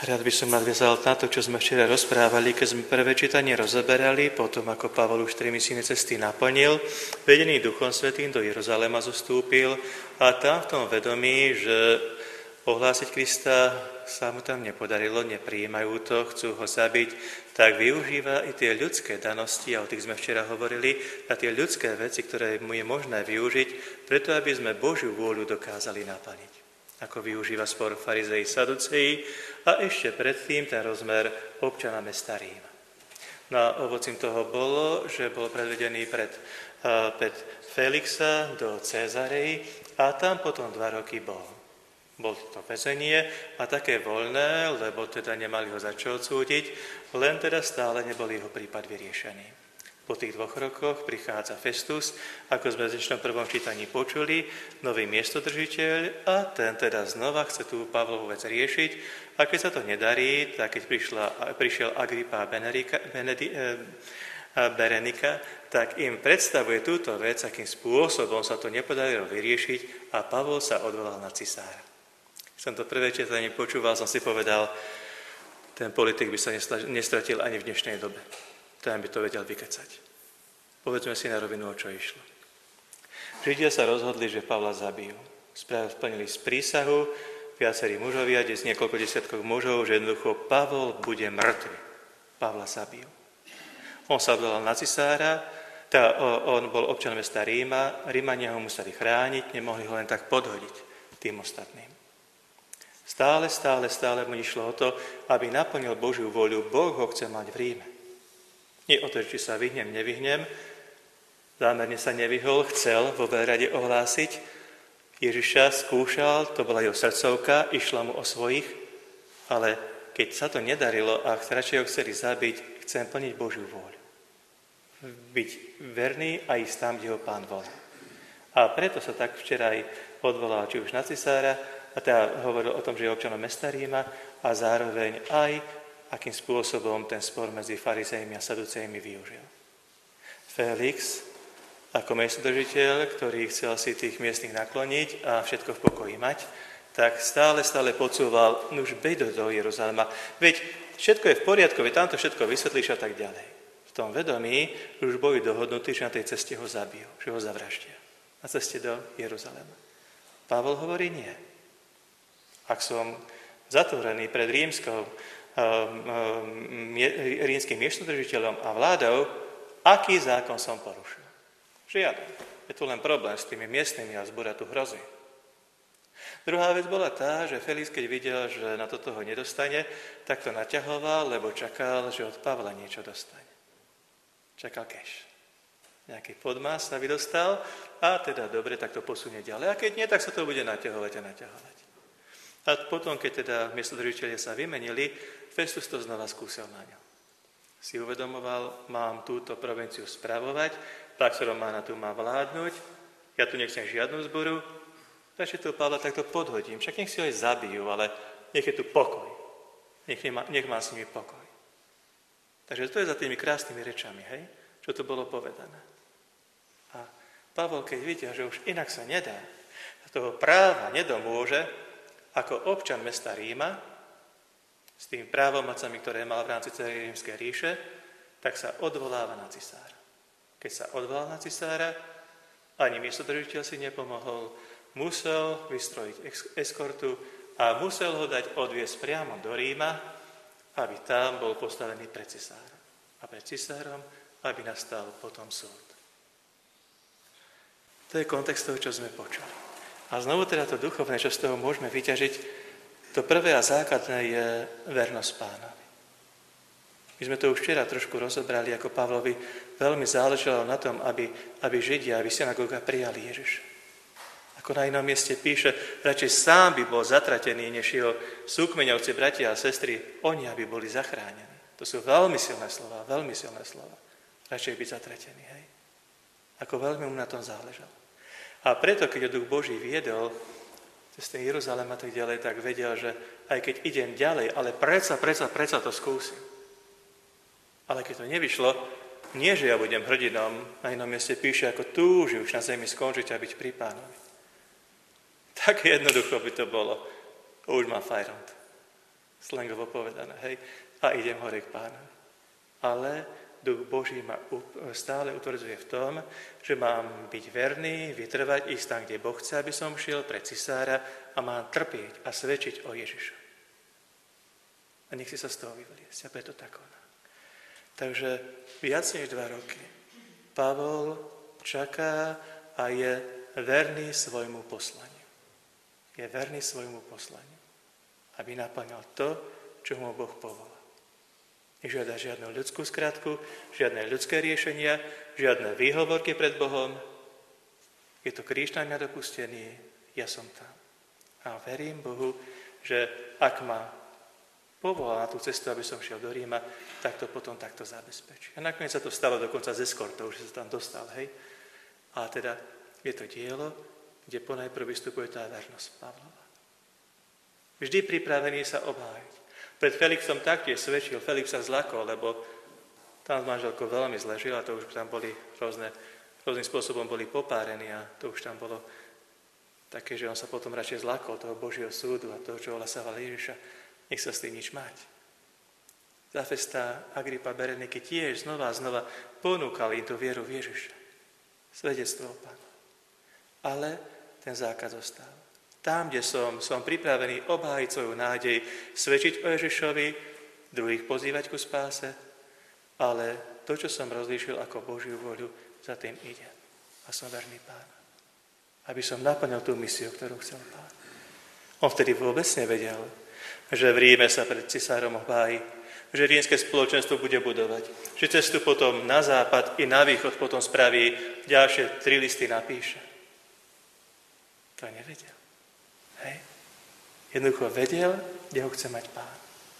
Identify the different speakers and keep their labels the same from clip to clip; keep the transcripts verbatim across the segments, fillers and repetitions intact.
Speaker 1: Rád by som nadviazal na to, čo sme včera rozprávali, keď sme prvé čítanie rozoberali, potom ako Pavol už tri misijné cesty naplnil, vedený Duchom Svätým do Jeruzalema zostúpil a tam v tom vedomí, že ohlásiť Krista sa mu tam nepodarilo, neprijímajú to, chcú ho zabiť, tak využíva i tie ľudské danosti, a o tých sme včera hovorili, a tie ľudské veci, ktoré mu je možné využiť, preto aby sme Božiu vôľu dokázali naplniť. Ako využíva spor farizei saduceji a ešte predtým ten rozmer občana mesta Ríma. No a ovocím toho bolo, že bol predvedený pred, uh, pred Felixa do Cézarei a tam potom dva roky bol. Bol to väzenie a také voľné, lebo teda nemali ho za čo odsúdiť, len teda stále nebol jeho prípad vyriešený. Po tých dvoch rokoch prichádza Festus, ako sme v dnešnom prvom čítaní počuli, nový miestodržiteľ a ten teda znova chce tú Pavlovú vec riešiť. A keď sa to nedarí, tak keď prišla, prišiel Agrippa a Benedika, Benedi, eh, Berenika, tak im predstavuje túto vec, akým spôsobom sa to nepodarilo vyriešiť a Pavol sa odvolal na cisára. Keď som to prvé čítanie počúval, som si povedal, ten politik by sa nestratil ani v dnešnej dobe. Ten by to vedel vykecať. Povedzme si na rovinu, o čo išlo. Židia sa rozhodli, že Pavla zabijú. Splnili z prísahu viacerí mužovia, z niekoľko desiatkov mužov, že jednoducho Pavol bude mŕtvy. Pavla zabijú. On sa odvolal na cisára, tá, on bol občan mesta Ríma, Rímania ho museli chrániť, nemohli ho len tak podhodiť tým ostatným. Stále, stále, stále mu išlo o to, aby naplnil Božiu voľu. Boh ho chce mať v Ríme. Nie o to, či sa vyhnem, nevyhnem. Zámerne sa nevyhol, chcel vo veľrade ohlásiť. Ježiša skúšal, to bola jeho srdcovka, išla mu o svojich, ale keď sa to nedarilo a radšej ho chceli zabiť, chcem plniť Božiu vôľu. Byť verný a ísť tam, kde ho Pán volá. A preto sa tak včera aj odvolal či už na cisára, a teda hovoril o tom, že je občanom mesta Ríma a zároveň aj akým spôsobom ten spor medzi farizejmi a saducejmi využil. Felix, ako miestodržiteľ, ktorý chcel si tých miestnych nakloniť a všetko v pokoji mať, tak stále, stále podsúval, no už beď do Jeruzalema, veď všetko je v poriadku, veď tamto všetko vysvetlíš a tak ďalej. V tom vedomí už boli dohodnutí, že na tej ceste ho zabijú, že ho zavraždia. Na ceste do Jeruzalema. Pavol hovorí nie. Ak som zatvorený pred rímskou rímskym miestodržiteľom a vládou, aký zákon som porušil. Žiaden. Je tu len problém s tými miestnymi a zbúra tu hrozí. Druhá vec bola tá, že Felix, keď videl, že na toto ho nedostane, tak to naťahoval, lebo čakal, že od Pavla niečo dostane. Čakal keš. Nejaký podmas sa vydostal a teda dobre, tak to posunie ďalej. A keď nie, tak sa to bude naťahovať a naťahovať. A potom, keď teda miestodržitelia sa vymenili, Festus to znova skúsil na ňo. Si uvedomoval, mám túto provinciu spravovať, Pax Romana tu má vládnuť, ja tu nechcem žiadnu zboru, takže tu Pavla takto podhodím, však nech si ho aj zabijú, ale nech je tu pokoj. Nech, má, nech má s nimi pokoj. Takže to je za tými krásnymi rečami, hej, čo tu bolo povedané. A Pavol, keď videl, že už inak sa nedá, toho práva nedomôže, ako občan mesta Ríma, s tými právomocami, ktoré mal v rámci celej rímskej ríše, tak sa odvoláva na cisára. Keď sa odvolal na cisára, ani miestodržiteľ si nepomohol, musel vystrojiť eskortu a musel ho dať odviesť priamo do Ríma, aby tam bol postavený pred cisárom. A pred cisárom, aby nastal potom súd. To je kontext toho, čo sme počuli. A znovu teda to duchovné, čo z toho môžeme vyťažiť, to prvé a základné je vernosť Pánovi. My sme to už včera trošku rozobrali, ako Pavlovi veľmi záležalo na tom, aby, aby Židia, aby synagoga prijali Ježiša. Ako na inom mieste píše, radšej sám by bol zatratený, než jeho súkmeňovci, bratia a sestry, oni, aby boli zachránení. To sú veľmi silné slova, veľmi silné slova. Radšej byť zatratený, hej? Ako veľmi mu na tom záležalo. A preto, keď ho Duch Boží viedol cez ten Jeruzalém a tak ďalej, tak vedel, že aj keď idem ďalej, ale predsa, predsa, predsa to skúsim. Ale keď to nevyšlo, nie, že ja budem hrdinom, na inom mieste píše, ako túži už na zemi skončiť a byť pri Pánovi. Tak jednoducho by to bolo. Už mám fajront. slangovo povedané, hej, a idem hore k Pánovi. Ale Duch Boží ma stále utvrdzuje v tom, že mám byť verný, vytrvať, ísť tam, kde Boh chce, aby som šiel pre cisára a mám trpieť a svedčiť o Ježišovi. A nech si sa z toho vyvliesť, a preto tak koná. Takže viac než dva roky Pavol čaká a je verný svojmu poslaniu. Je verný svojmu poslaniu, aby naplňal to, čo mu Boh povolal. Nežiada žiadnu ľudskú skratku, žiadne ľudské riešenia, žiadne výhovorky pred Bohom. Je to kríž na mňa dopustený, ja som tam. A verím Bohu, že ak ma povolal na tú cestu, aby som šiel do Ríma, tak to potom takto zabezpečí. A nakoniec sa to stalo dokonca z eskortou, že sa tam dostal, hej. A teda je to dielo, kde ponajprv vystupuje tá vernosť Pavlova. Vždy pripravený sa obhájiť. Pred Felixom taktiež svedčil, Felix sa zlakol, lebo tam s manželkou veľmi zle žil a to už tam boli rôzne, rôznym spôsobom boli popárení a to už tam bolo také, že on sa potom radšej zlakol toho Božieho súdu a toho, čo ohlasával Ježiša. Nech sa s tým nič mať. Zafesta Agripa Bereniky tiež znova a znova ponúkali im tú vieru v Ježiša. Svedectvo o Pánu. Ale ten zákaz ostáva. Tam, kde som, som pripravený obhájiť svoju nádej, svedčiť o Ježišovi, druhých pozývať ku spáse, ale to, čo som rozlíšil ako Božiu voľu, za tým ide. A som verný Pánu. Aby som naplnil tú misiu, ktorú chcel Pán. On vtedy vôbec nevedel, že v Ríme sa pred cisárom obhájí, že rímske spoločenstvo bude budovať, že cestu potom na západ i na východ potom spraví, ďalšie tri listy napíše. To nevedel. Hej. Jednoducho vedel, kde ho chce mať Pán.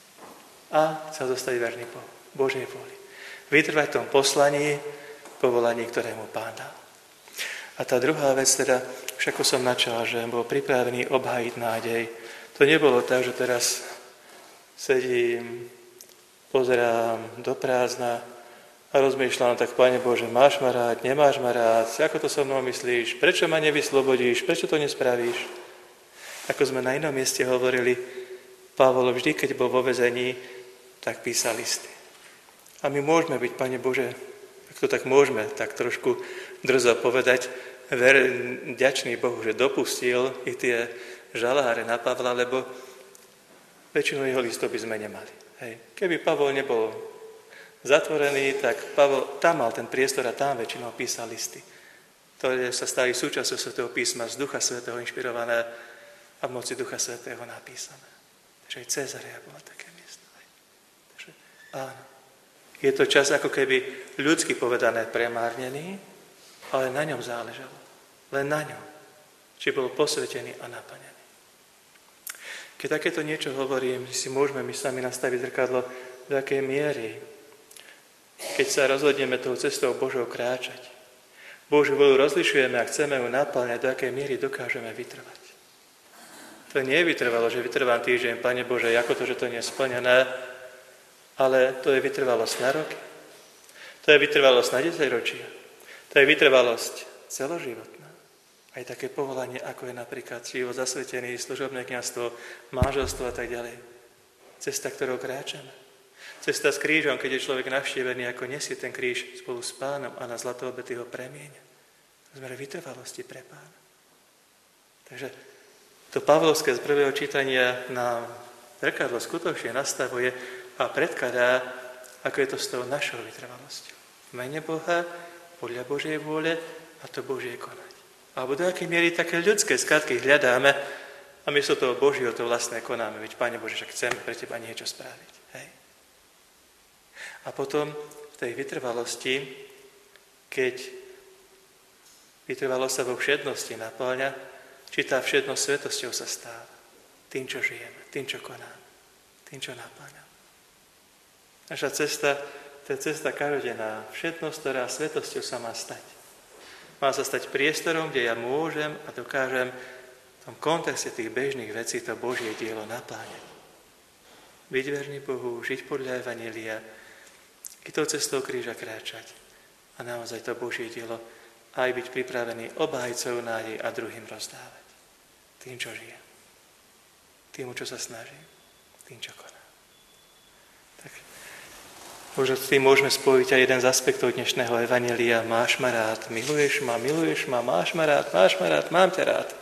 Speaker 1: A chcel zostať verný po Božej vôli. Vytrvať v tom poslaní, povolaní, ktorému Pán dal. A tá druhá vec, teda, už ako som načal, že bol pripravený obhájiť nádej. To nebolo tak, že teraz sedím, pozerám do prázdna a rozmýšľam, tak Pane Bože, máš ma rád, nemáš ma rád, ako to so mnou myslíš, prečo ma nevyslobodíš, prečo to nespravíš? Ako sme na inom mieste hovorili, Pavol vždy, keď bol vo väzení, tak písal listy. A my môžeme byť, Pane Bože, ak to tak môžeme, tak trošku drzo povedať, ver, vďačný Bohu, že dopustil i tie žaláre na Pavla, lebo väčšinu jeho listov by sme nemali. Hej. Keby Pavol nebol zatvorený, tak Pavol tam mal ten priestor a tam väčšinou písal listy, ktoré sa stali súčasťou Svätého písma, z Ducha Svätého inšpirované a v moci Ducha Svätého napísané. Takže aj Cezarea bola také miesto. Hej. Takže áno. Je to čas ako keby ľudsky povedané premárnený, ale na ňom záležalo. Len na ňom. Či bol posvetený a naplnený. Keď takéto niečo hovorím, si môžeme my sami nastaviť zrkadlo, do akej miery, keď sa rozhodneme tou cestou Božou kráčať. Božiu voľu rozlišujeme a chceme ju naplňať, do akej miery dokážeme vytrvať. To nie je vytrvalo, že vytrvám týždeň, Pane Bože, ako to, že to nie je splnené, ale to je vytrvalosť na roky. To je vytrvalosť na desaťročia. To je vytrvalosť celoživotná. Aj také povolanie, ako je napríklad život zasvetený, služobné kňazstvo, manželstvo a tak ďalej. Cesta, ktorou kráčame. Cesta s krížom, keď je človek navštívený, ako nesie ten kríž spolu s Pánom a na zlato obety ho premieňa. To znamená vytrvalosti pre Pána. Takže to Pavlovské z prvého čítania nám zrkadlo skutočne nastavuje a predkladá, ako je to s tou našou vytrvalosťou. V mene Boha, podľa Božej vôle a to Božie konať. Alebo do akej miery také ľudské skratky hľadáme a miesto toho Božieho to vlastné konáme. Veď, Pane Bože, však chceme pre Teba niečo spraviť. Hej? A potom v tej vytrvalosti, keď vytrvalosť sa vo všednosti naplňa, či tá všednosť svetosťou sa stáva. Tým, čo žijeme, tým, čo konáme, tým, čo naplňa. Naša cesta, to je cesta každodenná. Všednosť, ktorá svetosťou sa má stať. Má sa stať priestorom, kde ja môžem a dokážem v tom kontexte tých bežných vecí to Božie dielo napláňať. Byť verný Bohu, žiť podľa Evanjelia, i tou cestou kríža kráčať a naozaj to Božie dielo aj byť pripravený obhájiť svoju nádej a druhým rozdávať. Tým, čo žijem. Tým, čo sa snažím. Tým, čo konám. Možno s tým môžeme spojiť aj jeden z aspektov dnešného evanjelia. Máš ma rád, miluješ ma, miluješ ma, máš ma rád, máš ma rád, mám ťa rád.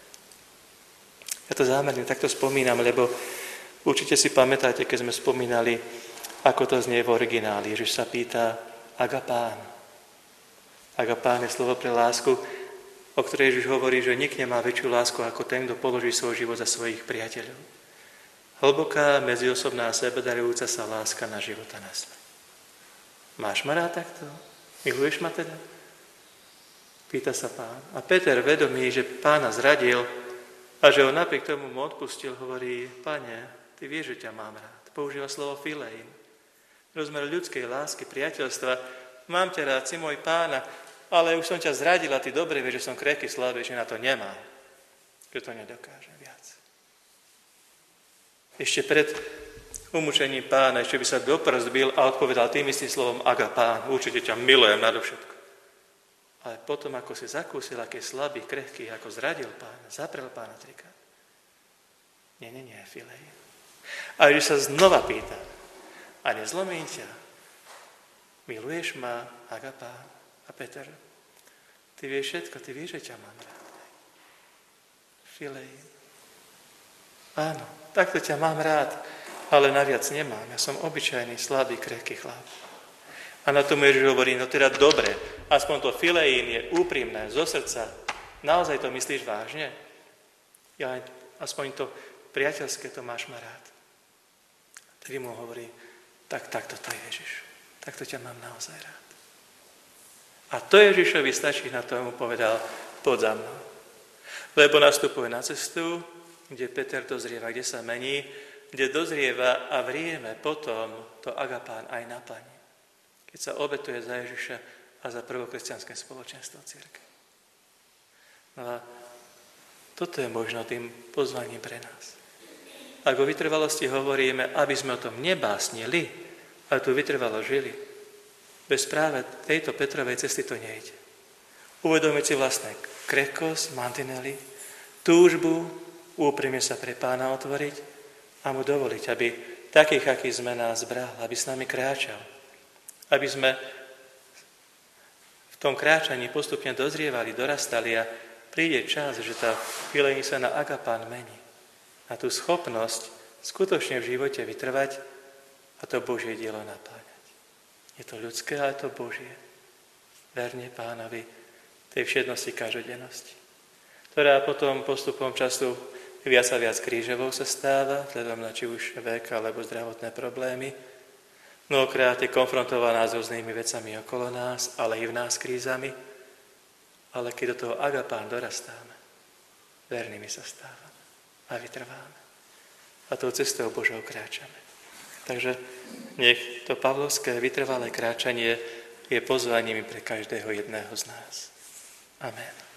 Speaker 1: Ja to zámerne takto spomínam, lebo určite si pamätáte, keď sme spomínali, ako to znie v origináli. Ježiš sa pýta, agapán. Agapán je slovo pre lásku, o ktorej Ježiš hovorí, že nik nemá väčšiu lásku ako ten, kto položí svoj život za svojich priateľov. Hlboká, medziosobná, sebedarujúca sa láska na život a na smrť. Máš ma rád takto? Miluješ ma teda? Pýta sa Pán. A Peter, vedomý, že Pána zradil a že ho napriek tomu mu odpustil, hovorí, Pane, ty vieš, že ťa mám rád. Používa slovo filein. Rozmer ľudskej lásky, priateľstva. Mám ťa rád, si môj Pána, ale už som ťa zradil a ty dobre vieš, že som krehký, slabý, že na to nemám. Že to nedokážem viac. Ešte pred umúčením Pána, ešte by sa do prst bil a odpovedal tým istým slovom agapán. Určite ťa milujem nadovšetko. Ale potom, ako si zakúsil, aký slabý, krehký, ako zradil Pána, zaprel Pána trikrát. Nie, nie, nie, filein. A Ježiš sa znova pýta, a nezlomím ťa, miluješ ma, agapán? A Peter, ty vieš všetko, ty vieš, že ťa mám rád. Filein. Áno, takto ťa mám rád, ale naviac nemám. Ja som obyčajný, slabý, krehký chlap. A na tomu Ježiš hovorí, no teda dobre, aspoň to filein je úprimné, zo srdca. Naozaj to myslíš vážne? Ja aspoň to priateľské, to máš ma rád. Tedy mu hovorí, tak takto to je Ježiš. Takto ťa mám naozaj rád. A to Ježišovi stačí, na to mu povedal, poď za mnou. Lebo nastupuje na cestu, kde Peter dozrieva, kde sa mení, kde dozrieva a vrieme potom to agapán aj naplní. Keď sa obetuje za Ježiša a za prvokresťanské spoločenstvo cirkvi. No a toto je možno tým pozvaním pre nás. Ak o vytrvalosti hovoríme, aby sme o tom nebásnili, ale tu vytrvalo žili, bez práve tejto Petrovej cesty to nejde. Uvedomiť si vlastné krehkosť, mantinely, túžbu, úprimne sa pre Pána otvoriť a mu dovoliť, aby takých, aký sme nás bral, aby s nami kráčal. Aby sme v tom kráčaní postupne dozrievali, dorastali a príde čas, že tá filein sa na agapán mení. A tú schopnosť skutočne v živote vytrvať a to Božie dielo napáňať. Je to ľudské, ale to Božie. Verne Pánovi tej všednosti každodennosti, ktorá potom postupom času viac a viac krížovou sa stáva, vzhľadom na či už vek alebo zdravotné problémy. Mnohokrát je konfrontovaná s rôznymi vecami okolo nás, ale i v nás krízami. Ale keď do toho agapán dorastáme, vernými sa stávame a vytrváme. A tou cestou Božou kráčame. Takže nech to pavlovské vytrvalé kráčanie je pozvaním pre každého jedného z nás. Amen.